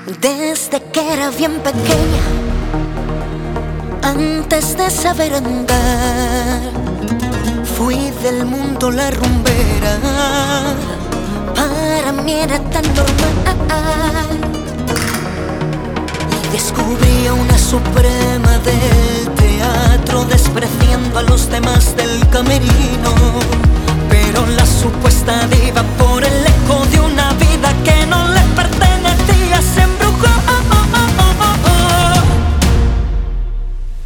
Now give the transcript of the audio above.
Desde que era bien pequeña, antes de saber andar, fui del mundo la rumbera. Para mí era tan normal. Y descubrí a una suprema del teatro, despreciando a los demás del camerino. Pero la supuesta